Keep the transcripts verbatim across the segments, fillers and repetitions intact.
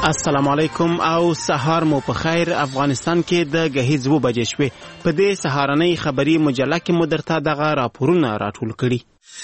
السلام علیکم او سهار مو په خیر. افغانستان کې د غهیز و بجې شوې. په دې سهارنۍ خبری مجله کې مو درته دغه راپورونه راټول کړي.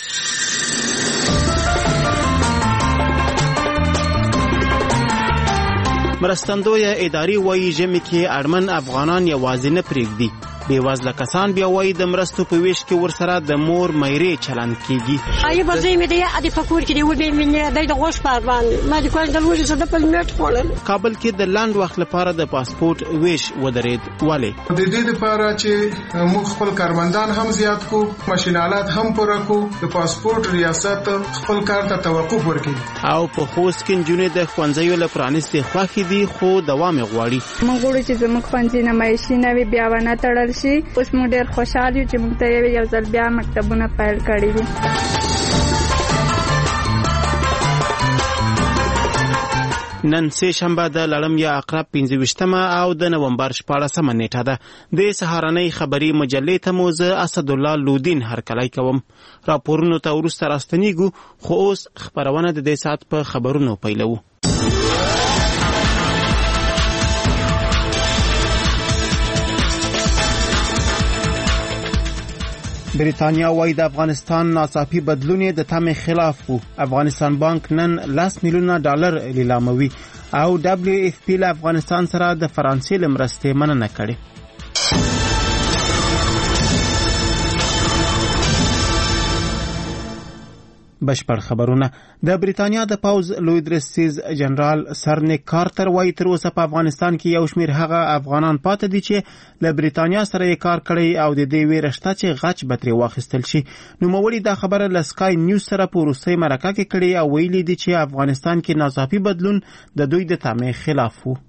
مرستندوی اداري وایي ژمي کې اړمن افغانان یوازې نه پرېږدي. بېوزله کسان بیا وایي د مرستو په ویش کې ورسره د مور میرې چلند کیږي. آیا بزې مې دی ادي پکور کې دی و به مې د غوښ پر باندې ما د کوم د لوړ څه د پلمټ خوړل. کابل کې د لاند وخت لپاره د پاسپورت ویش ودرېد. ولې د دې لپاره چې موږ خپل کارمندان هم زیات کو، ماشینالات هم پوره کو، د پاسپورت ریاست خپل کار ته توقف ورکړي. او په خوست کې جنې د خوانځیو له پرانیستي خوښې دي خو دوام غواړي. موږ غواړو چې زموږ خوانځي نمایشي نوي بیا ونه تړل شي. اوس موږ ډېر خوشاله یو چې موږ ته یو ځل بیا مکتبونه پیل کړي دي. نن سه شنبه د لړم یا عقرب پنځه ویشتمه او د نومبر شپاړسمه نیټه ده. د سهارنۍ خبری مجلې ته مو زه اسدالله لودین هرکلی کوم. راپورونو ته وروسته راستنیږو خو اوس خبرونه د دې ساعت په خبرونو پیلوو. بریتانیا وایي د افغانستان ناڅاپي بدلون د تمې خلاف وو. افغانستان بانک نن لس میلیونه ډالر لیلاموي او دبلیو اف پی له افغانستان سره د فرانسې له مرستې مننه کړې. بشپړ خبرونه. د بریتانیا د پوز لوی درستیز جنرال سرنیک کارتر وایي تر اوسه په افغانستان کې یو شمیر هغه افغانان پاتې دي چې له بریتانیا سره یې کار کړی او د دې ویره شته چې غچ به ترې واخیستل شي. نوموړي دا خبره له سکای نیوز سره په وروستۍ مرکه کې کړې او ویلي دي چې افغانستان کې ناڅاپي بدلون د دوی د تمې خلاف وو.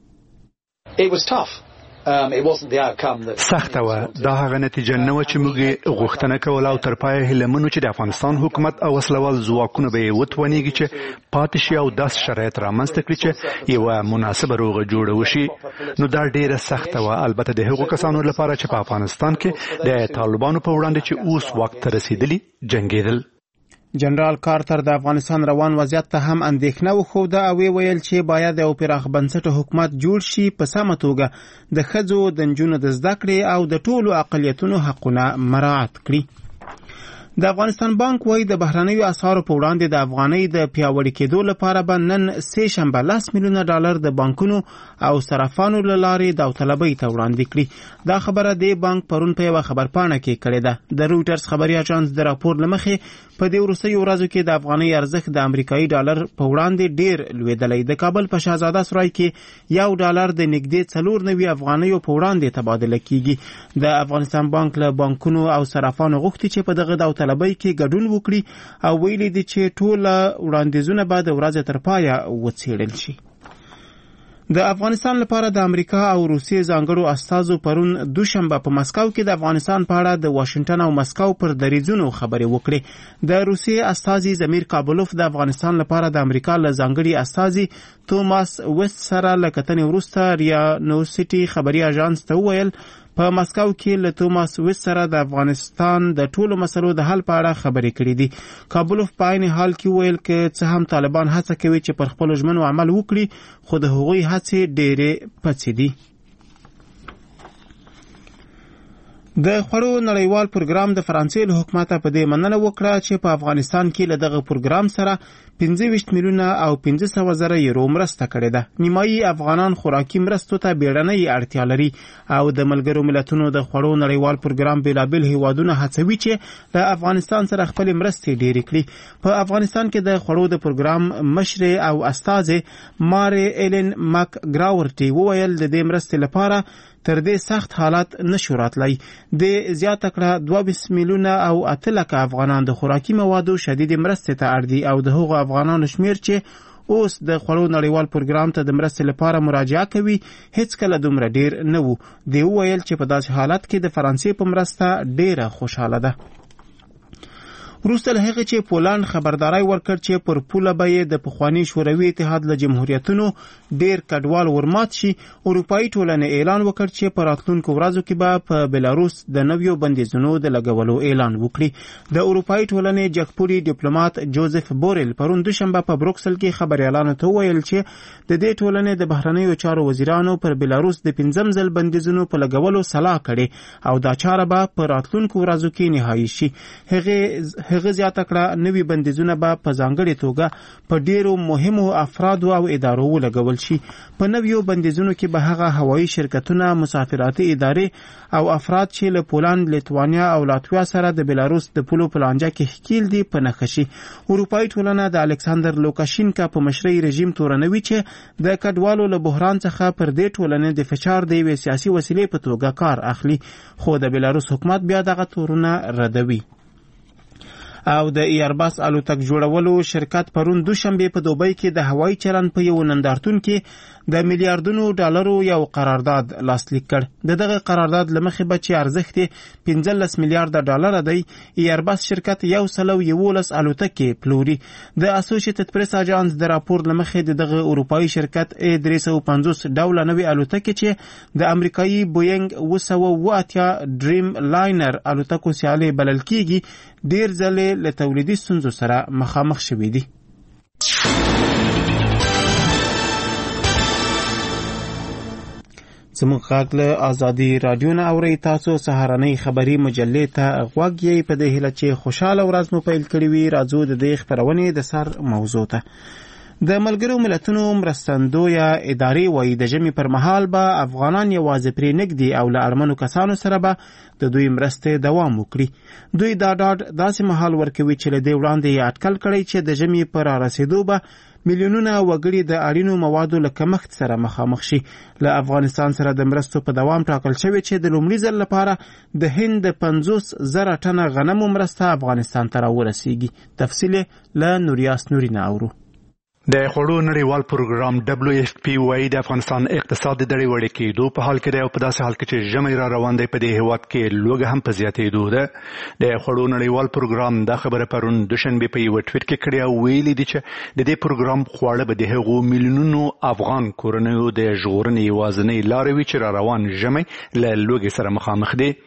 سخته وه. دا هغه نتیجه نه وه چې موږ غوښتنه کوله او تر پایه هیله منو چې د افغانستان حکومت او وسلوال ځواکونه به یې وتوانیږي چې پاتې شي او داسې شرایط رامنځته کړي چې یوه مناسبه روغه جوړه وشي. نو دا ډیره سخته وه، البته د هغو کسانو لپاره چې په افغانستان کې د طالبانو په وړاندې چې اوس وخت ته رسیدلي جنګېدل. جنرال کارتر د افغانستان روان وضعیت ته هم اندېښنه وښوده او ویل چې باید یو پراخ بنسټه حکومت جوړ شي په سمه توګه د ښځو د نجونو د زده کړې او د ټولو اقلیتونو حقونه مراعات کړي. د افغانستان بانک وایي د بهرنیو اسعارو په وړاندې د افغانۍ د پیاوړي کېدو لپاره به نن سه شنبه لس میلیونه ډالر د بانکونو او صرافانو له لارې داوطلبۍ ته وړاندې کړي. دا خبره د بانک پرون په یوه خبرپاڼه کې کړې ده. د رویټرز خبري اژانس د راپور له مخې په دې وروستیو ورځو کې د افغانۍ ارزښت د امریکایي ډالر په وړاندې ډېر لوېدلی. د کابل په شهزاده سرای کې یو ډالر د نږدې څلور نوي افغانیو په وړاندې تبادله کیږي. د افغانستان بانک له بانکونو او صرافانو غوښتي چې په دغه داوطلبۍ کې ګډون وکړي او ویلي دي چې ټوله وړاندیزونه به د ورځې تر پایه وڅېړل شي. د افغانستان لپاره د امریکا او روسیې ځانګړو استازو پرون دوشنبه په مسکو کې د افغانستان په اړه د واشنگټن او مسکو پر دریځونو خبرې وکړې. د روسیې استازي زمیر کابلوف د افغانستان لپاره د امریکا له ځانګړي استازي توماس وست سره له کتنې وروسته ریا نوسټي خبري اژانس ته وویل په مسکو کې له توماس وست سره د افغانستان د ټولو مسلو د حل په اړه خبرې کړې دي. کابلوف په عین حال کې ویل چې څه هم طالبان هڅه کوي چې پر خپلو ژمنو عمل وکړي خو د هغوی هڅې ډېرې پڅې دي. د خوړو نړیوال پروګرام د فرانسې له حکومته په دې مننه وکړه چې په افغانستان کې له دغه پروګرام سره پنځه ویشت میلیونه او پنځه سوه زره یورو مرسته کړې ده. نیمایي افغانان خوراکي مرستو ته بیړنۍ اړتیا لري او د ملګرو ملتونو د خوړو نړیوال پروګرام بېلابېل هیوادونه هڅوي چې له افغانستان سره خپلې مرستې ډېرې کړي. په افغانستان کې د خوړو د پروګرام مشرې او استازې ماري ایلن مک ګراورټي وویل د دې مرستې لپاره تر دې سخت حالت نشو راتلی. د زیاته کړه دوه میلیونه او اته لکه افغانان د خوراکي موادو شدید مرستې ته اړ دي او د هغو افغانانو شمیر چې اوس د خوړو نړیوال پروګرام ته د مرستې لپاره مراجعه کوي هیڅکله دومره ډیر نه وو. دی وویل چې په داسې حالت کې د فرانسې په مرسته ډیره خوشحاله ده. وروسته له هغې چې پولند خبرداری ورکړ چې پر پوله به یې د پخواني شوروي اتحاد له جمهوریتونو ډیر کډوال ورمات شي، اروپایي ټولنې اعلان وکړ چې په راتلونکو ورځو کې به په بلاروس د نویو بندیزونو د لګولو اعلان وکړي. د اروپایي ټولنې جګپوړي ډیپلومات جوزف بورل پرون دوشنبه په بروکسل کې خبريالانو ته وویل چې د دې ټولنې د بهرنیو چارو وزیرانو پر بلاروس د پنځم ځل بندیزونو په لګولو سلا کړي او دا چاره به په راتلونکو ورځو کې نهایی شي. هغه هغه زیاته کړه نوي بندیزونه به په ځانګړې توګه په ډیرو مهمو افرادو او ادارو ولګول شي. په نویو بندیزونو کې به هغه هوایي شرکتونه، مسافراتي ادارې او افراد چې له پولند، لیتوانیا او لاتویا سره د بلاروس د پولو په لانجه کې ښکیل دي په نښه شي. اروپایي ټولنه د الکساندر لوکاشینکا په مشرۍ رژیم تورنوي چې د کډوالو له بحران څخه پر دې ټولنې د فشار د یوې سیاسي وسیلې په توګه کار اخلي، خو د بلاروس حکومت بیا دغه تورونه ردوي. او د ایرباس الوتک جوړولو شرکت پرون دوشنبه په دوبۍ کې د هوایي چلند په یو نندارتون کې د میلیارډونو ډالرو یو قرارداد لاسلیک کړ. د دغه قرارداد لمخې به چې ارزښت پنځلس میلیارډ ډالر دی، ایرباس شرکت یو سلو یولس الوتکې پلوري. د اسوسییټډ پریس اژانس د راپور لمخې د دغه اروپایي شرکت ای درې سوه پنځوس ډوله نوې الوتکې چې د امریکایي بوینګ اوه سوه اوه اتیا ډریم لاینر الوتکو سیالي بلل کیږي ډیر ځلې له تولیدي ستونزو سره مخامخ شوي دي. زموږ غږ له ازادي رادیو نه اورئ. تاسو سهارنۍ خبري مجلې ته غوږ یې په دې هیله چې خوشحاله ورځ مو پیل کړې وي. راځو د دې خپرونې د سر موضوع ته. د ملګرو ملتونو مرستندویه ادارې وایي د ژمي پر مهال به افغانان یوازې پرې نږدي او له اړمنو کسانو سره به د دوی مرستې دوام وکړي. دوی دا ډاډ داسې مهال ورکوي چې له دې وړاندې یې اټکل کړی چې د ژمي پر رارسېدو به میلیونونه وګړي د اړینو موادو له کمښت سره مخامخ شي. له افغانستان سره د مرستو په دوام ټاکل شوی چې د لومړي ځل لپاره د هند د پنځوس زره ټنه غنمو مرسته افغانستان ته راورسیږي. تفصیل له نوریاس نوري نه اورو. د خوړو نړیوال پروګرام دبليو اف پی وايي د افغانستان اقتصاد د دړې وړې کېدو په حال کې دی او په داسې حال کې چې ژمی را روان دی په دې هېواد کې لوږه هم په زیاتېدو ده. د خوړو نړیوال پروګرام دا خبره پرون دوشنبه په یوه ټویټ کې کړې او ویلي دي چې د دې پروګرام خواړه به د هغو میلیونونو افغان کورنیو د ژغورنې یوازینۍ لارې وي چې را روان ژمی له لوږې سره مخامخ دي.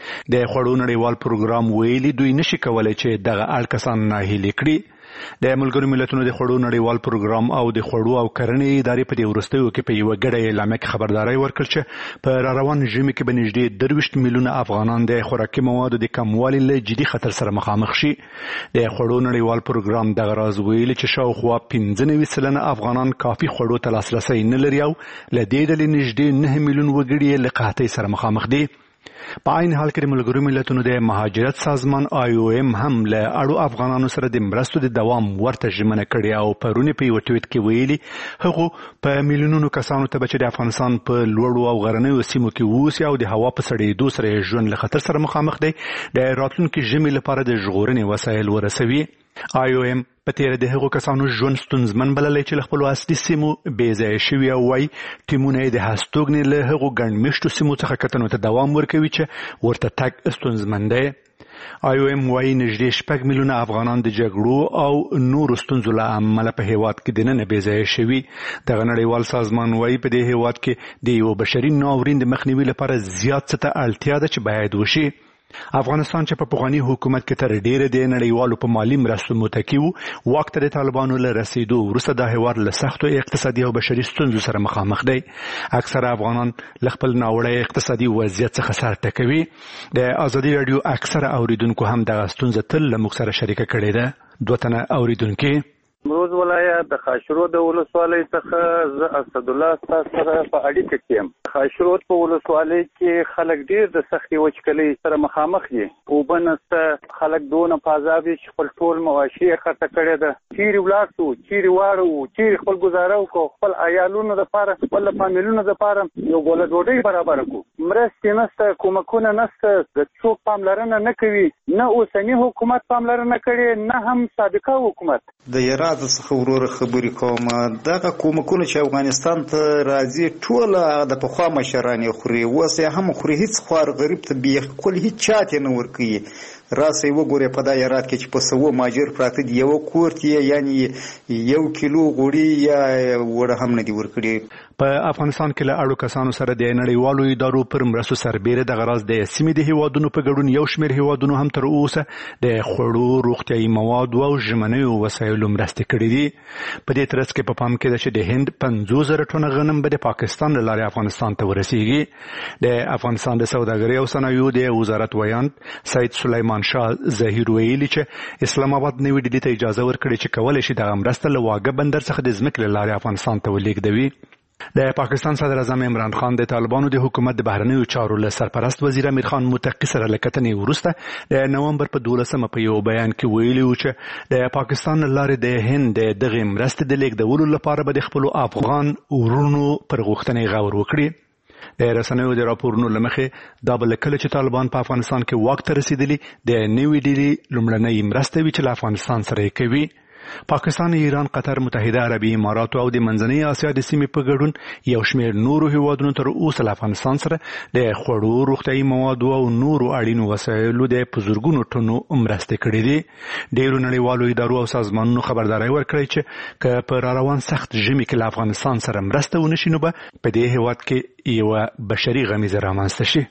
د خوړو نړیوال پروګرام ویلي دوی نشي کولی چې دغه اړ کسان ناهیلي کړي. د ملګرو ملتونو د خوړو نړیوال پروګرام او د خوړو او کرنې ادارې په دې وروستیو کې په یوه ګډه اعلامیه کې خبرداری ورکړ چې په را روان ژمي کې به نږدې درویشت میلیونه افغانان د خوراکي موادو د کموالي له جدي خطر سره مخامخ شي. د خوړو نړیوال پروګرام دغه راز ویلي چې شاوخوا پنځه نوي سلنه افغانان کافي خوړو ته لاسرسی نه لري او له دې ډلې نږدې نهه میلیون وګړي له قحطۍ سره مخامخ دي. په عین حال کې د ملګرو ملتونو د مهاجرت سازمان آی او ایم هم له اړو افغانانو سره د مرستو د دوام ورته ژمنه کړې او پرون په یو ټویټ کې ویلي هغه په میلیونونو کسانو ته چې د افغانستان په لوړو او غرنیو سیمو کې اوسي او د هوا په سړېدو سره ژوند له خطر سره مخامخ دي د راتلونکي ژمي لپاره د ژغورنې وسایل ورسوي. آی او ایم په تیره د هغو کسانو ژوند ستونزمن بللی چې له خپلو اصلي سیمو بې ځایه شوي او وایي ټیمونه یې د هستوګنې له هغو ګڼ مېشتو سیمو څخه کتنو ته دوام ورکوي چې ورته تګ ستونزمن دی. آی او ایم وایي نږدې شپږ میلیونه افغانان د جګړو او نورو ستونزو له امله په هېواد کې دننه بې ځایه شوي. دغه نړیوال سازمان وایي په دې هېواد کې د یو بشري ناورین د مخنیوي لپاره زیات څه ته اړتیا ده چې باید وشي. افغانستان چې په پخواني حکومت کې تر ډیره د نړیوالو په مالي مرستو متکی وو، واک ته د طالبانو له رسېدو وروسته دا هېواد له سختو اقتصادي او بشري ستونزو سره مخامخ دی. اکثره افغانان له خپل ناوړه اقتصادي وضعیت څخه سر ټکوي. د ازادي راډیو اکثره اوریدونکو هم دغه ستونزه تل له موږ سره شریکه کړې ده. دوه تنه اوریدونکي نیمروز ولایت د خاشرود ولسوالۍ څخه زه اسدالله تاسو سره په اړیکه کې یم. خاشرود په ولسوالۍ کې خلک ډیر د سختې وچکلۍ سره مخامخ دي. اوبه نشته، خلک دونه په عذاب چې خپل ټول مواشي یې خرڅه کړې ده. چیرې ولاړ شو، چیرې واړو، چیرې خپل ګزاره وکړو، خپل عیالونو دپاره، خپل فامیلونو دپاره یو ګوله ډوډۍ برابره کړو. مرستې نشته، کومکونه نشته، د څوک پاملرنه نه کوي. نه اوسني حکومت پاملرنه کړې، نه هم سابقه حکومت. د یراز څخه وروره خبرې کوم. دغه کومکونه چې افغانستان ته راځي ټول د پخوا پخوا مشران یې خوري، اوس یې هم خوري. هېڅ خوار غریب ته بالکل هېڅ چات یې نه ورکوي. راسئ وګورئ په دا ایرات کې چې په سوو ماجر پراته دي، یوه کور کې یعنې یو کیلو غوړي یا وړه هم نه دي ورکړي. په افغانستان کې له اړو کسانو سره د نړیوالو ادارو پر مرستو سربیره دغه راز د سیمې د هیوادونو په ګډون یو شمېر هیوادونو هم تر اوسه د خوړو، روغتیایي موادو او ژمنیو وسایلو مرستې کړې دي. په دې ترڅ کې په پام کې ده چې د هند پنځوس زره ټنه غنم به د پاکستان له لارې افغانستان ته ورسیږي. د افغانستان د سوداګرۍ او صنایعو د وزارت ویان سید سلیمان شاه ظهیر ویلي چې اسلام آباد نوې ډیلي ته اجازه ورکړې چې کولی شي دغه مرسته له واګه بندر څخه د ځمکې له لارې افغانستان ته ولېږدوي. د پاکستان صدر اعظم عمران خان د طالبانو د حکومت د بهرنیو چارو له سرپرست وزیر امیر خان متقي سره له کتنې وروسته د نومبر په دولسمه په یو بیان کې ویلي و چې د پاکستان له لارې د هند د دغې مرستې د لېږدولو لپاره به د خپلو افغان ورونو پر غوښتنې غور وکړي. د رسنیو د راپورونو له مخې دا به له کله چې طالبان په افغانستان کې واک ته رسېدلي د نوې ډیلي لومړنۍ مرسته وي چې له افغانستان سره یې کوي. پاکستان، ایران، قطر، متحده عربي اماراتو او د منځنۍ اسیا د سیمې په ګډون یو شمېر نورو هیوادونو تر اوسه له افغانستان سره د خوړو، روغتیایي موادو او نورو اړینو وسایلو د په زرګونو ټنو مرستې کړې دي. ډېرو نړیوالو ادارو او سازمانونو خبرداری ورکړی چې که په را روان سخت ژمي کې له افغانستان سره مرسته ونه شي نو به په دې هیواد کې یوه بشري غمیزه رامنځته شي.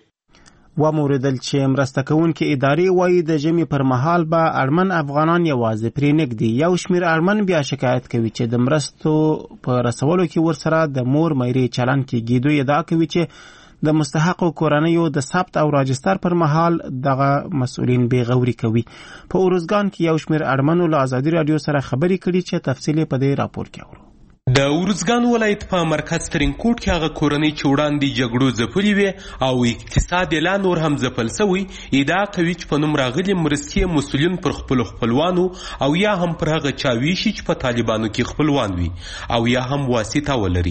وموردل چې مرسته کوونکې ادارې وایي د ژمي پر مهال به اړمن افغانان یوازې پرې نږدي. یو شمېر اړمن بیا شکایت کوي چې د مرستو په رسولو کې ورسره د مور میرې چلن کېږي. دوی ادعا کوي چې د مستحقو کورنیو د ثبت او راجستر پر مهال دغه مسؤلین بېغوري کوي. په اروزګان کې یو شمېر اړمنو له ازادي راډیو سره خبرې کړي چې تفصیل په دې راپور کې اورو. د ارزګان ولایت په مرکز ترینکوټ کې هغه کورنۍ چې وړاندې جګړو ځپلې وې او اقتصاد یې لا نور هم ځپل سوی ادعا کوي چې په نوم راغلي مرستې مسؤلین پر خپلو خپلوانو او یا هم پر هغه چا ویشي چې په طالبانو کې خپلوان وي او یا هم واسطه ولري.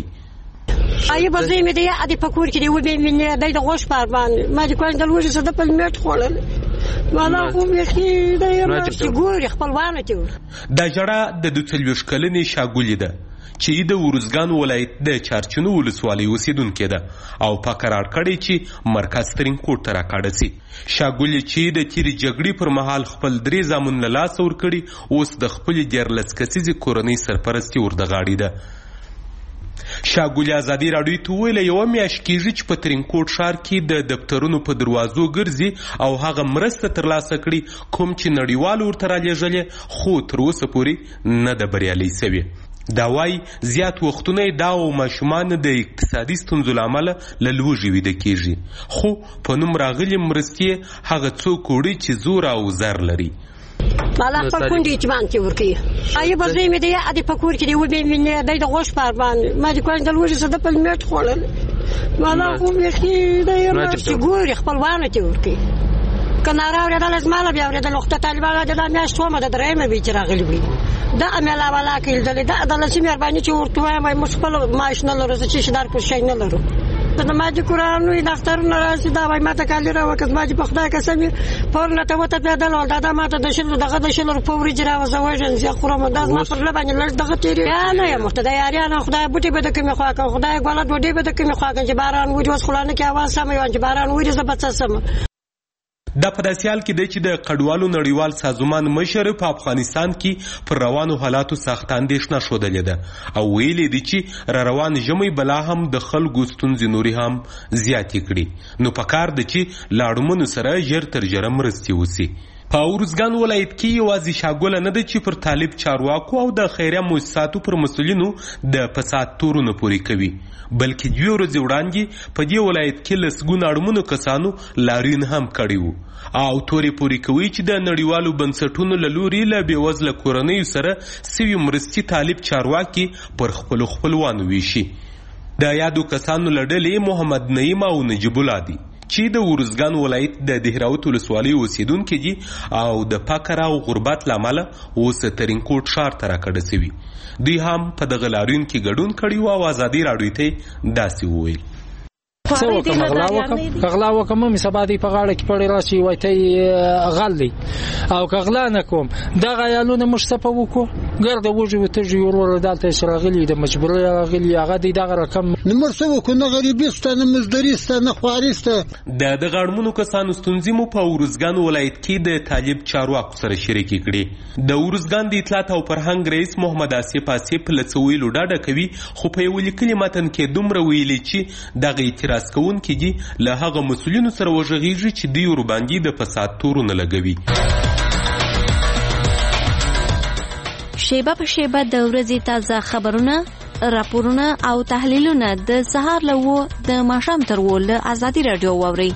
ای بزی می دی ادي پکور کې دی و به مینه دای د غوښ پر باندې ما دي کوم د لوجه صد په میټ خورل والا خو می خې دی چې ګوري خپلوان ته د جړه د دوتلوش کلنې شاګولې ده چې د ورزګان ولایت د چارچنو ولسوالۍ اوسیدونکې ده او په قرار کړی چې مرکز ترینکوټ ته راکاږي سي. شاګولې چې د تیرې جګړې پر مهال خپل درې زامن له لاسه ورکړي اوس د خپلې دیارلس کسیزې کورنۍ سرپرستي ورته ده. شاګولې ازادي راډیو ته ویل یوه میاشت کېږي چې په ترینکوټ ښار کې د دفترونو په دروازو ګرځي او هغه مرسته ترلاسه کړي کوم چې نړیوال ورته رالیږلې خو تر اوسه پورې نه ده بریالۍ سوې. دا وایي زیات وختونه دا او ماشومان د اقتصادي ستونزو له امله له لوږې ویده کېږي خو په نوم راغلي مرستې هغه څوک وړي چې زور او زر لري. والا خپل کونډې چې باندې ورکوي ای بزی می دی ادي پکور کې دی و به مینه دای د غوښ پر باندې ما دي کوم د لوجه صد په میټ خورل والا خو می خې دی چې ګوري خپلوان ته ورکوي. کناره اورېدل زماله بیا اورېدل وخت طالبانو د میاشت ومه د درېیمه وی چې راغلي وي دا عمله والا کې دل دا د لسی مهرباني چې ورته وایم مې خپل معاش نه لرو چې شدار پر شي نه لرو د ماجی قران وی دفتر نه راځي دا وای ماته کالی را وکړ ماجی په خدای قسم پور نه ته وته پیدل ول دا ماته د شل دغه د شل پورې جرا وزوجن زی خورم دا ما پر لبانه لږ دغه تیری یا نه یم مخته د یاریان خدای بوټي به د کوم خوا کا خدای ګولت وډي به د کوم خوا کا چې باران وځي وس خلانه کې आवाज سم یو چې باران وځي زبط سم. دا په داسې حال کې دی چې د کډوالو نړیوال سازمان مشر په افغانستان کې پر روانو حالاتو سخت اندېښنه ښودلې ده او ویلي دي چې را روان ژمی بلا هم د خلکو ستونزې نورې هم زیاتې کړي نو پکار ده چې له اړمنو سره ژر تر ژره مرستې وسي. په ارزګان ولایت کې یوازې شاګوله نه ده چې پر طالب چارواکو او د خیریه مؤسساتو پر مسؤلینو د فساد تورونه پورې کوي بلکې دوی ورځې وړاندې په دې ولایت کې لسګونه اړمنو کسانو لاریون هم کړی وو او تورې پورې کوي چې د نړیوالو بنسټونو له لوري له بېوزله کورنیو سره سوي مرستې طالب چارواکي پر خپلو خپلوانو ویشي. د یادو کسانو له ډلې محمد نعیم او نجیب الله دي چې د ورزګان ولایت د دهراوت ولسوالۍ اوسیدونکي دي او د فقر او غربت له امله اوس ترینکوټ ښار ته راکډه سوي. دوی هم په دغه لاریون کې ګډون کړی و او ازادي راډیو ته داسې وویل څه وکم غلا وکم غلا وکم مې سبا دی په غاړه کې پړې راشي وای ته غل دی او غلا نه کوم دغه یالونه مشتپه وکړو ګرد وجو ته جوړول دالته سراغلی د مجبوري راغلی هغه د دغه رقم نمبر څو کو نه غریبي ستنه مزدوري ستنه خوارسته د د غړمنو کسانو ستونزې مو په ورزګان ولایت کې د طالب چارواکو سره شریک کړي. د ورزګان د اطلاعات او فرهنګ رئیس محمد آصف آصف لڅویلو ډاډه کوي خو په یو لیکلي متن کې دومره ویلي چې دغه اعتراض کوونکي دي له هغه مسؤلینو سره وژغېږي چې دوی ورباندې د فساد تورونه لګوي. شیبه په شیبه د ورځې تازه خبرونه، راپورونه او تحلیلونه د سهار له اوه د ماښام تر اووه له ازادي راډیو واورئ.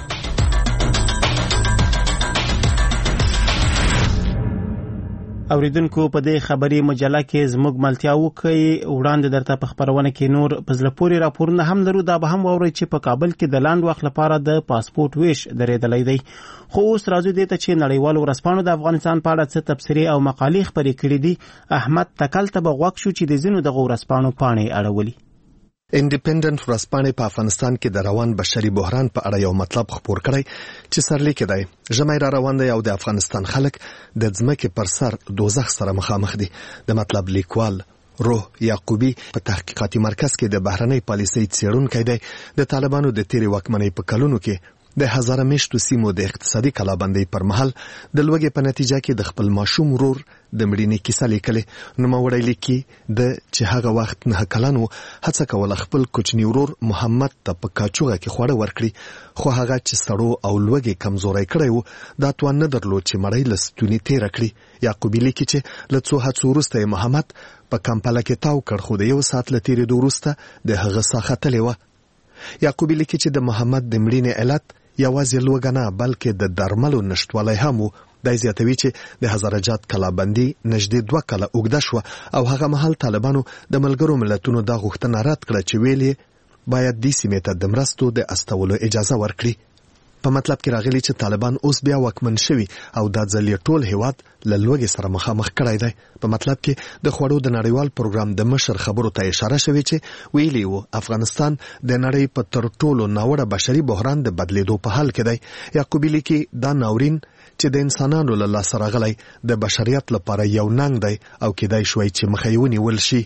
اوریدونکو په دې خبري مجله کې زموږ ملتیا وکړي وړاندې درته په خبرونه کې نور په زړه پورې راپورونه هم لرو. دا به هم واورئ چې په کابل کې د لاند وخت لپاره د پاسپورت ویش درېدلی دی. خو اوس راځو دې ته چې نړیوالو ورځپاڼو د افغانستان په اړه څه تبصرې او مقالې خپرې کړي دي. احمد تکل ته به غوږ شو چې د ځینو دغو ورځپاڼو پاڼې اړولي. انډیپندنت ورځپاڼې په افغانستان کې د روان بشري بحران په اړه یو مطلب خپور کړی چې سرلیک دی ژمی را روان دی او د افغانستان خلک د ځمکې پر سر دوزخ سره مخامخ دي. د مطلب لیکوال روح یعقوبی په تحقیقاتي مرکز کې د بهرنۍ پالیسۍ څېړونکی دی. د طالبانو د تیرې واکمنۍ په کلونو کې د هزاره میشتو سیمو د اقتصادي کلابندۍ پر مهال د لوږې په نتیجه کې د خپل ماشوم ورور د مړینې کیسه لیکلې. نوموړی لیکي د چې هغه وخت نه کلن و هڅه کوله خپل کوچني ورور محمد ته په کاچوغه کې خواړه ورکړي، خو هغه چې سړو او لوږې کمزوری کړی و دا توان نه درلود چې مړی له ستوني تېره کړي. یعقوبي لیکي چې له څو هڅو وروسته محمد په کمپله کې تاو کړ، خو د یو ساعت له تېرېدو وروسته د هغه ساه ختلې وه. یعقوبي لیکي چې د محمد د مړینې علت یوازې لوږه نه بلکې د درملو نشتوالی هم و. دی زیاتوي چې د هزاره جات کلابندي نږدې دوه کاله اوږده شوه او هغه مهال طالبانو د ملګرو ملتونو دا غوښتنه رد کړه چې ویل یې باید دې سیمې ته د مرستو د استولو اجازه ورکړي. په مطلب کې راغلی چې طالبان اوس بیا واکمن شوي او دا ځل یې ټول هیواد له لوږې سره مخامخ کړی دی. په مطلب کې د خوړو د نړیوال پروګرام د مشر خبرو ته اشاره شوې چې ویلي و افغانستان د نړۍ په تر ټولو ناوړه بشري بحران د بدلیدو په حال کې دی. یعقوبي لیکي دا ناورین چې د انسانانو له لاسه راغلی د بشریت لپاره یو ننګ دی او کېدای شوی چې مخه یې ونیول شي.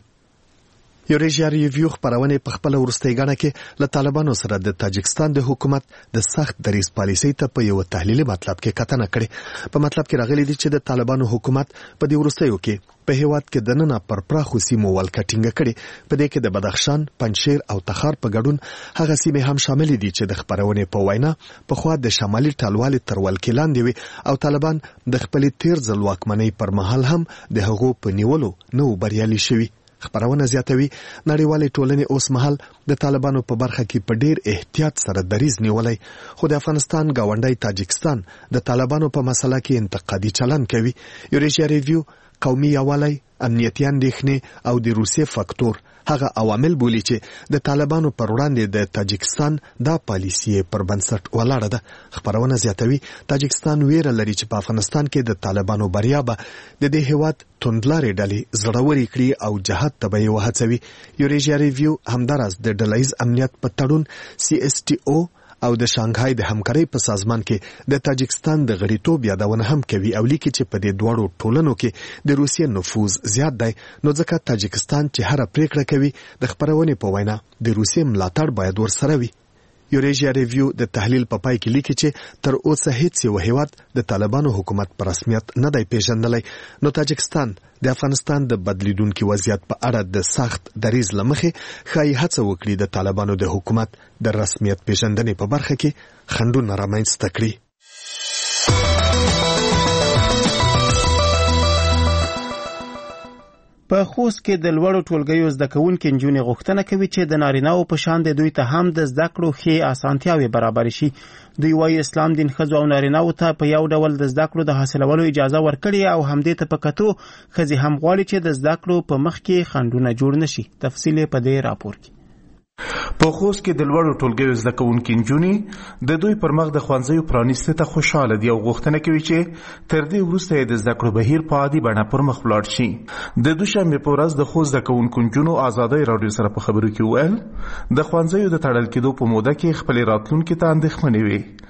یوریشیا ریویو خپرونې په خپله وروستۍ ګڼه کې له طالبانو سره د تاجکستان د حکومت د سخت دریځ پالیسۍ ته په یو تحلیلي مطلب کې کتنه کړې. په مطلب کې راغلي دي چې د طالبانو حکومت په دې وروستیو کې په هیواد کې د ننه پر پراخو سیمو ولکه ټینګه کړې. په دې کې د بدخشان، پنجشیر او تخار په ګډون هغه سیمې هم شاملې دي چې د خپرونې په وینا پخوا د شمالي ټلوالې تر ولکې لاندې وي او طالبان د خپلې تیر ځل واکمنۍ پر مهال هم د هغو په نیولو نه و بریالي شوي. خبرونه زیاتوي نړیوالې ټولنې اوس مهال د طالبانو په برخه کې په ډیر احتیاط سره دریځ نیولی، خو د افغانستان گاونډی تاجکستان د طالبانو په مسله کې انتقادي چلن کوي. یوریشیا ریویو قومي یووالی، امنیتي اندېښنې او د روسیې فاکتور هغه عوامل بولي چې د طالبانو پر وړاندې د تاجکستان دا پالیسي پر بنسټ ولاړه ده. خبرونه زیاتوي تاجکستان ویره لري چې په افغانستان کې د طالبانو بریا به د دې هیواد توندلارې ډلې زړورې کړي او جهاد ته به یې وهڅوي. یوریشیا ریویو همداراز د ډلهییز امنیت په تړون سی اس ټي او او د شانګهای د همکارۍ په سازمان کې د تاجکستان د غړیتوب یادونه هم کوي او لیکي چې په دې دواړو ټولنو کې د روسیې نفوذ زیات دی، نو ځکه تاجکستان چې هره پریکړه کوي د خپرونې په وینا د روسیې ملاتړ باید ورسره وي. یوریشیا ریویو د تحلیل په پای کې لیکي چې تر اوسه هیڅ یو هیواد د طالبانو حکومت په رسمیت نه دی پیژندلی، نو تاجکستان د افغانستان د بدلیدونکي وضعیت په اړه د سخت دریځ له مخې ښایي هڅه وکړي د طالبانو د حکومت د رسمیت پیژندنې په برخه کې خنډونه رامنځته کړي. په خوست کې د لوړو ټولګیو زده کوونکي نجونې غوښتنه کوي چې د نارینه‌و په شان د دوی ته هم د زده کړو ښې اسانتیاوې برابر شي. دوی وايي اسلام دین ښځو او نارینه‌و ته په یو ډول د زده کړو د حاصلولو اجازه ورکړې او همدې ته په کتو ښځې هم غواړي چې د زده کړو په مخ کې خنډونه جوړ نشي. تفصیل یې په دې راپور کې. په خوست کې د لوړو ټولګیو زده کوونکي نجونې د دوی پر مخ د ښوونځیو پرانیستو ته خوشحاله دي او غوښتنه کوي چې تر دې وروسته یې د زده کړو بهیر په عادي بڼه پر مخ ولاړ شي. د دوشنبې په ورځ د خوست زده کوونکو نجونو ازادۍ راډیو سره په خبرو کې وویل د ښوونځیو د تړل کېدو په موده کې خپلې راتلونکي ته اندېښمنې وې.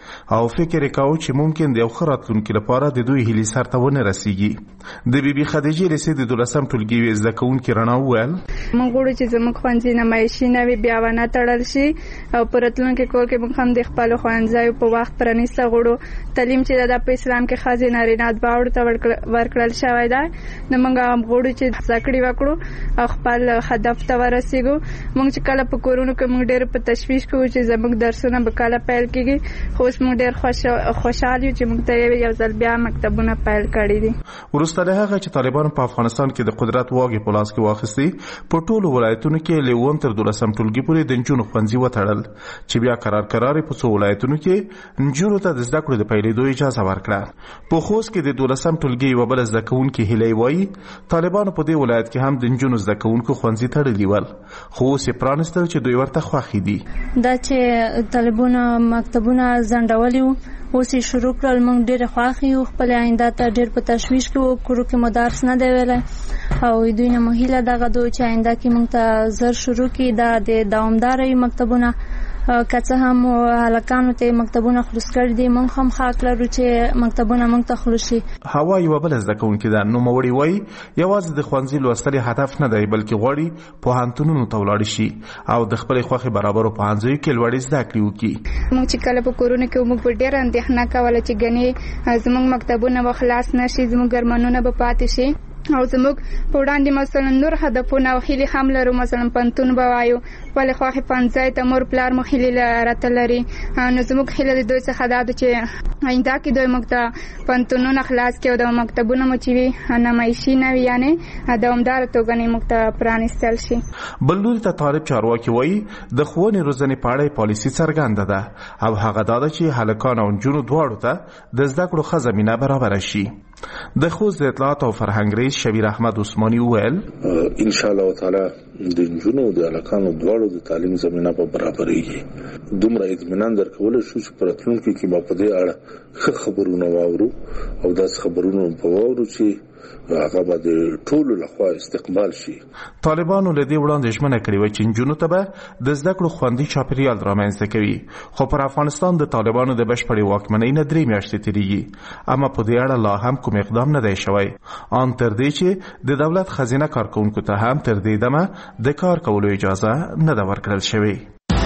او فکر وکاو چې ممکن د یو ښه راتلونکي لپاره د دوی هیلې سرته ونه رسیږي. د بي بي خدیجې لیسې د دولسم ټولګي زده کوونکي رڼا وویل موږ غواړو چې زموږ ښوونځي نمایشي نوې بیا ونه تړل شي او په راتلونکي کال کې موږ هم د خپلو ښوونځیو په وخت پرانیسته غواړو. تعلیم چې د په اسلام کې ښځې نارینه دواړو ته ورکړل شوی دی نو موږ هم غواړو چې زده کړې وکړو او خپل هدف ته ورسېږو. موږ چې کله په کورونو کې موږ ډېر په تشویش کوو چې زموږ درسونه به کله پیل کېږي خو اوس موږ ډېر خوشحال یو چې موږ ته یو ځل بیا مکتبونه پیل کړي دي. وروسته له هغه چې طالبانو په افغانستان کې د قدرت واګې په لاس کې واخیستي په ټولو ولایتونو کې له اووم تر دولسم ټولګي پورې د نجونو ښوونځي وتړل چې بیا قرار قرار په څو ولایتونو کې نجونو ته د زده کړو د پیلېدو اجازه ورکړه. په خوست کې د دولسم ټولګي یوه بله زده کوونکې هیلې وایي طالبانو په دې ولایت کې هم د نجونو زده کوونکو ښوونځي تړلي ول خو اوس یې پرانیستل چې دوی ورته خوښې دي. دا چې طالبانو مکتبونه ځنډولي وو اوس یې شروع کړل موږ ډېر خوښ یو خپل آینده ته ډېر په تشویش کې وو کورو کې مو درس نه دی ویلی او دوی نه مو هیله دغه دو چې آینده کې موږ ته زر شروع کړي دا د دوامداره مکتبونه که څه هم هلکانو ته مکتبونه خلاص کړي دي موږ هم حق لرو چې مکتبونه موږ ته خلاص شي. هوا یوه بله زده کوونکې ده نوموړې وایي یوازې د ښوونځي لوستل هدف نه دی بلکې غواړي پوهنتونونو ته ولاړ شي او د خپلې خوښې برابرو پوهنځیو کې لوړې زده کړې وکړي. موږ چې کله په کورونو کې موږ په ډېره اندېښنه کوله چې ګنې زموږ مکتبونه به خلاص نه شي زموږ ارمانونه به پاتې شي او زموږ په وړاندې مثلا نور هدفونه او هیلې هم لرو مثلا پوهنتون به وایو خپلې خوښې پوهنځی ته مور پلار مو هیلې راته لري نو زموږ هیله د دوی څخه دا ده چې آینده کې دوی موږ ته پوهنتونونه خلاص کړي او د مکتبونه مو چې وي نمایشي نه وي یعنې دوامداره توګه نه موږ ته پرانیستل شي. بل لوري ته طالب چارواکي وایي د ښوونې روزنې په اړه پالیسي څرګنده ده او هغه دا ده چې هلکان او نجونو دواړو ته د زده کړو ښه زمینه برابره شي. د خوست د اطلاعات او فرهنګ رئیس شبیر احمد عثماني وویل ان شاء الله تعالی د نجونو او د هلکانو دواړو د تعلیم زمینه په برابرېږي. دومره اطمینان درکولی شو چې په راتلونکي کې به په دې اړه ښه خبرونه واورو او داسې خبرونه په واورو چې هغه به د ټولو لخوا استقبال شي. طالبانو له دې وړاندې ژمنه کړې وه چې نجونو ته به د زده کړو خوندي چاپېریال رامنځته کوي خو پر افغانستان د طالبانو د بشپړې واکمنۍ نه درې میاشتې تېرېږي اما په دې اړه لا هم کوم اقدام نه دی شوی ان تر دې چې د دولت خزینه کارکوونکو ته هم تر دې دمه د کار کولو اجازه نه ده ورکړل شوې.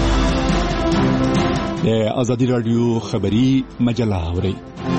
د ازادي راډیو خبري مجله اورئ.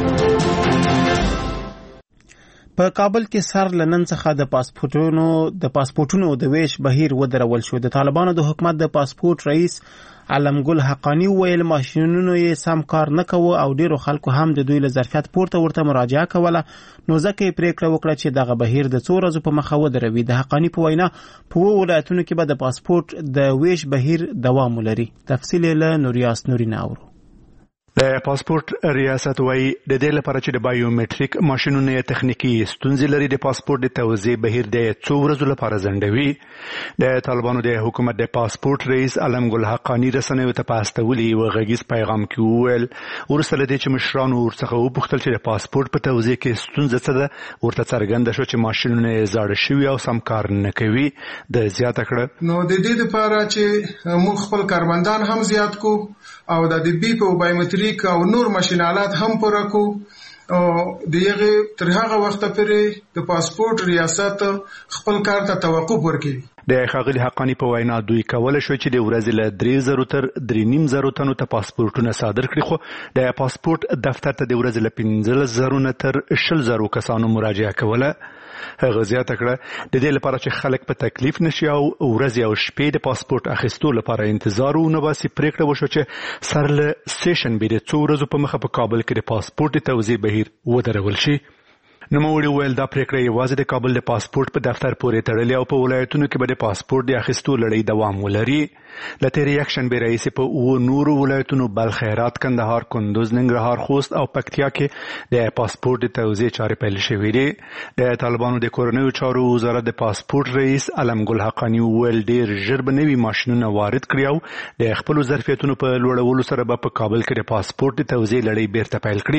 په کابل کې سر لنن څخه د پاسپورتونو د پاسپورتونو د ویش بهیر ودرول شو. د طالبانو د حکومت د پاسپورت رئیس علمګل حقانی ویل ماشینونو یې سم کار نه کوي او ډیرو خلکو هم د دوی له ظرفیت پورته ورته مراجعه کوله نو ځکه یې پریکړه وکړه چې دغه بهیر د څو ورځو په مخه ودروي. د حقانی په وینا په وو ولایتونو کې به د پاسپورت د ویش بهیر دوام ولري. تفصیل له نوریاس نوري ناورو. د پاسپورت ریاست وایي د دې لپاره چې د بایومټریک ماشینونو یې تخنیکی ستونزې لري د پاسپورت د توزیع بهیر د څو ورځو لپاره ځنډوي. د طالبانو د حکومت د پاسپورت رئیس علمګل حقانی رسنیو ته په استولي یو غږیز پیغام کې وویل وروسته له دې چې مشرانو ورڅخه وپوښتل چې د پاسپورت په توزیع کې ستونزه څه ده ورته څرګنده شو چې ماشینونه یې زاړه شوي او سم کار نه کوي. د زیاته کړه نو د دې لپاره چې موږ خپل کارمندان هم زیات کو او د دې بي په بایومټریک او نور ماشین آلات هم پوره کو او دغه تر هغه وخت پورې د پاسپورت ریاست خپل کار ته توقف ورکړي. د ښاغلي حقانی په وینا دوی کولای شو چې د ورځې له درې زرو تر درې نیم زرو تنو ته پاسپورتونه صادر کړي خو د پاسپورت دفتر ته د ورځې له پنځلس زرو نه تر شل زرو کسانو مراجعه کوله. هغه زیاته کړه د دې لپاره چې خلک په تکلیف نشي او ورځې او شپې د پاسپورت اخیستو لپاره انتظار ونه باسي پریکړه وشو چې سر له سیشن بیا د څو ورځو په مخه په کابل کې د پاسپورت توزیع بهیر ودرول شي. نوموړي ویل دا پریکړه یوازې د کابل د پاسپورت په دفتر پورې تړلې او په ولایتونو کې به د پاسپورت د اخیستو لړۍ دوام ولري. له تېرې یکشنبې راهیسې په اوو نورو ولایتونو بلخ، هرات، کندهار، کندوز، ننګرهار، خوست او پکتیا کې د پاسپورت د توزیع چارې پیل شوې دي. د طالبانو د کورنیو چارو وزارت د پاسپورت رئیس علمګل حقانی ویل ډېر ژر به نوي ماشینونه وارد کړي او د خپلو ظرفیتونو په لوړولو سره به په کابل کې د پاسپورت د توزیع لړۍ بیرته پیل کړي.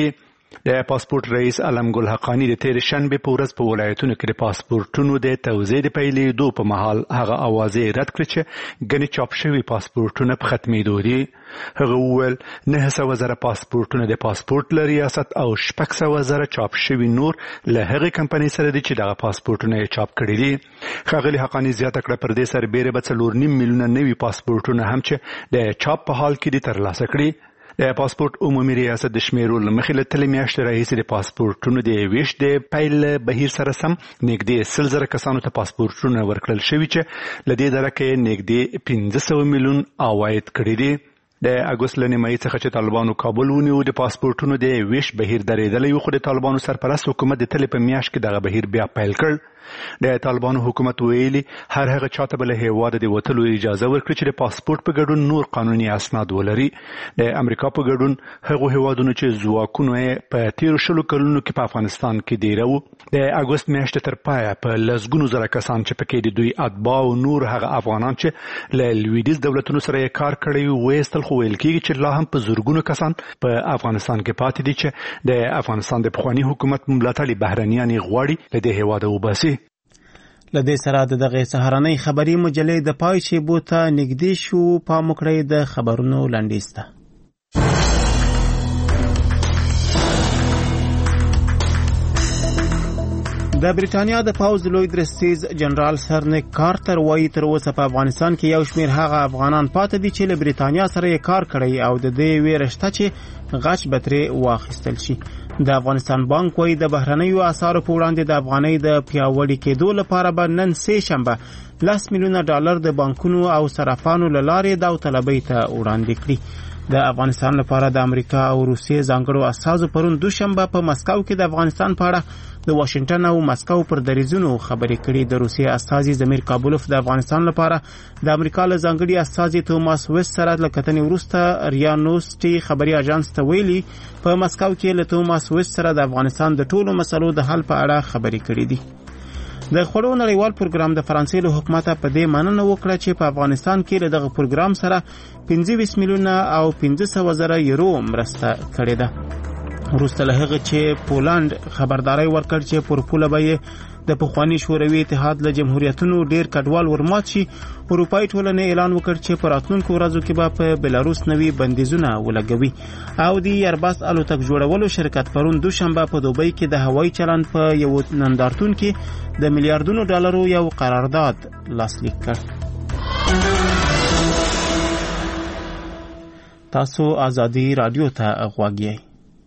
د پاسپورت رئیس علم ګل حقانی د تیر شنبه په ورځ په ولایتونو کې د پاسپورتونو د توزیع د پیلېدو په مهال هغه اوازې رد کړې چې ګڼې چاپ شوي پاسپورتونه په ختمېدو دي. هغه وویل نهه سوه زره پاسپورتونه د پاسپورت له ریاست او شپږ سوه زره چاپ شوي نور له هغې کمپنۍ سره دي چې دغه پاسپورتونه یې چاپ کړي دي. ښاغلي حقانی زیاته کړه پر دې سربیره به څلور نیم میلیونه نوي پاسپورتونه هم چې د چاپ په حال کې دي ترلاسه کړي. د پاسپورت عمومي ریاست د شمیرو له مخې له تلې میاشتې راهیسې د پاسپورتونو د ویش د پیل بهیر سره سم نږدې سل زره کسانو ته پاسپورتونه ورکړل شوي چې له دې درکه یې نږدې پنځه سوه میلیون عواید کړي دي. د اګوست له نیمایي څخه چې طالبانو کابل ونیو د پاسپورتونو د ویش بهیر درېدلی و، خو د طالبانو سرپرست حکومت د تلې په میاشت کې دغه بهیر بیا پیل کړ. د طالبانو حکومت ویلي هر هغه چاته به له هیواده د وتلو اجازه ورکړي چې د پاسپورت په ګډون نور قانوني اسناد ولري. د امریکا په ګډون هغو هیوادونو چې ځواکونه یې په تیرو شلو کلونو کې په افغانستان کې دیره وو د اګوست میاشتې تر پایه په لسګونو زره کسان چې پکې د دوی اتباع او نور هغه افغانان چې له لویدیځ دولتونو سره یې کار کړی ویستل، خو ویل کېږي چې لا هم په زرګونو کسان په افغانستان کې پاتې دي چې د افغانستان د پخواني حکومت ملاتړي بهرنیان یې غواړي له دې هیواده وباسي. له دې سره د دغه سهارنۍ خبري مجلې د پای شیبو ته نږدې شو. پام وکړئ د خبرونو لنډیز ته. د بریټانیا د پوځ لوی درستیز جنرال سر نیک کارتر وایي تر اوسه په افغانستان کې یو شمېر هغه افغانان پاتې دي چې له بریټانیا سره یې کار کړی او د دې ویره شته چې غچ به ترې واخیستل شي. د افغانستان بانک وایي د بهرنیو اسعارو په وړاندې د افغانۍ د پیاوړي کېدو لپاره به نن سې شنبه لس میلیونه ډالر د بانکونو او صرافانو له لارې داوطلبۍ ته وړاندې کړي. د افغانستان لپاره د امریکا او روسیې ځانګړو استازو پرون دوشنبه په مسکو کې د افغانستان په اړه د واشنگټن او مسکو پر دریځونو خبرې کړي. د روسیې استازي زمیر کابولوف د افغانستان لپاره د امریکا له ځانګړي استازي توماس ویس سره له کتنې وروسته ریا نوسټي خبري اژانس ته ویلي په مسکو کې له توماس ویس سره د افغانستان د ټولو مسلو د حل په اړه خبرې کړي دي. د خوړو نړیوال پروګرام د فرانسې له حکومت په دې مننه وکړه چې په افغانستان کې له دغه پروګرام سره پنځه ویشت میلیونه او پنځه سوه زره یورو مرسته کړې ده. وروسته له هغه چې پولند خبرداري ورکړ چې پر پوله به د پخوانی شوروي اتحاد له جمهوریتونو ډیر کډوال ورمات شي، اروپای ټولنې اعلان وکړ چې په راتلونکو ورځو کې به په بلاروس نوي بندیزونه ولګوي. او د ایرباس الوتک جوړولو شرکت پرون دوشنبه په دوبۍ کې د هوایي چلند په یو نندارتون کې د میلیارډونو ډالرو یو قرارداد لاسلیک کړ. تاسو ازادي رادیو ته غوږ یئ.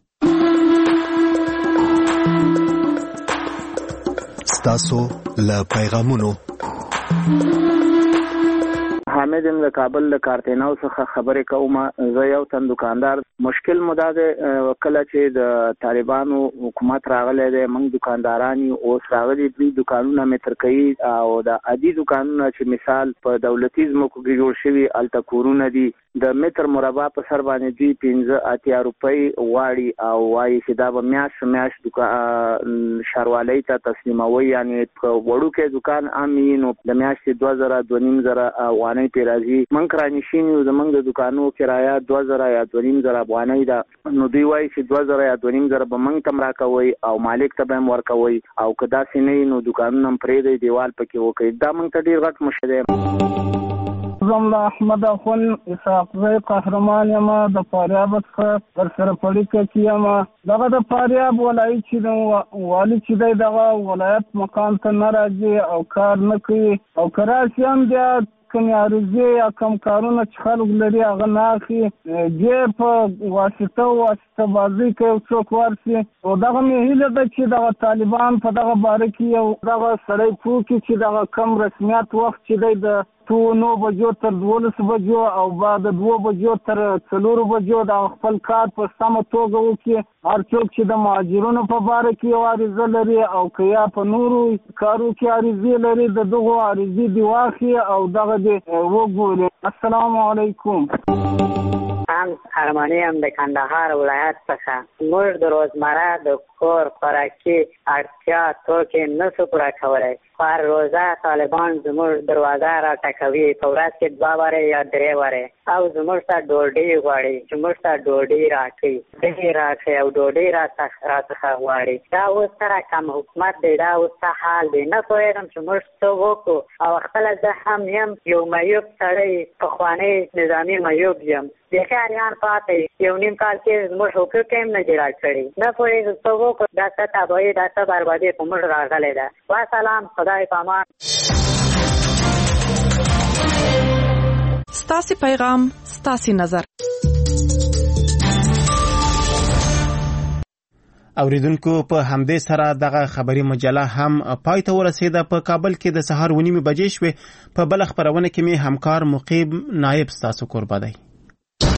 تاسو له پیغامونو حامد ام له کابل له کارتیناو څخه خبرې کوم. زه یو تن دکاندار مشکل مدا ده کله چې د طالبانو حکومت راغلی دی، موږ دکانداران اوس راغلي دي دکانونه متر کوي او د عادي دکانونه چې مثال په دولتي ځمکو کې جوړ شوي الته کورونه دي د متر مربع په سر باندې دوی پنځه اتیا روپۍ واړي او وایي چې دا به میاشت میاشت ښاروالۍ ته تسلیموي، یعنې په وړوکی دکان عام وي نو د میاشتې دوه زره دوه نیم زره افغانۍ پرې راځي. موږ رانشین یو، زموږ د دکانو کرایه دوه زره یا دوه نیم زره افغانۍ ده، نو دوی وایي چې دوه زره یا دوه نیم زره به موږ ته هم راکوئ او مالک ته به هم ورکوئ او که داسې نه وي نو دکانونه هم پرېږدئ دیوال پکې وکړئ. دا موږ ته ډېر غټ مشکل دی. زملا احمد اخون اسحاق زی قهرمان یم د فاریاب څخه در سره پړی کې یم. دغه د فاریاب ولایت چې د والي چې دی دغه ولایت مقام ته نه راځي او کار نه کوي او که راشي هم بیا کومې عریضې یا کوم کارونه چې خلک لري هغه نه اخلي، جې په واسطه واسطه بازي کوي څوک ورسي. او دغه مې هیله ده چې دغه طالبان په دغه باره کې یو دغه سړی پوه کړي چې دغه کم رسمیت وخت چې دی د تو نو بجو تر دولس بجو او بعد دوه بجو تر څلورو بجو د خپل کار په سمه توګه وکړي. هر څوک چې د مهاجرونو په باره کې یو عریضه لري او که یا په نورو کارو کې عریضې لري د دغو عریضې دې واخلي او دغه دې وګوري. السلام علیکم. هم ارمانی هم د کندهار ولایت څخه موږ د روزمره د کور خوراکي اړتیا توکي نشو پوره کولی. هر روزه طالبان زموږ دروازه را ټکوي، په ورځ کې دوه واره یا درې واره، او زموږ ته ډوډۍ غواړي چې موږ ته ډوډۍ راکړي، دهې راکړي او ډوډۍ راڅخه غواړي. دا اوس سره کم حکومت دی، دا اوس څه حال دی؟ نه پوهېږم چې موږ څه وکړو. او خپله زه هم یم یو معیوب سړی، پخوانی نظامي معیوب یم، بیخي اریان پاتې یو نیم کال کې زموږ حقوق هم نه دي راکړي. نه پوهېږم څه وکړو. دا څه تباهي، دا څه بربادي په موږ راغلی ده. وسلام، خدای پامان. ستاسې پیغام، ستاسې نظر. اوریدونکو، په همدې سره دغه خبري مجله هم پای ته ورسېده. په کابل کې د سهار ونیمې بجې شوې. په بل خبرونه کې مې همکار مقیب نایب ستاسو کوربه دی.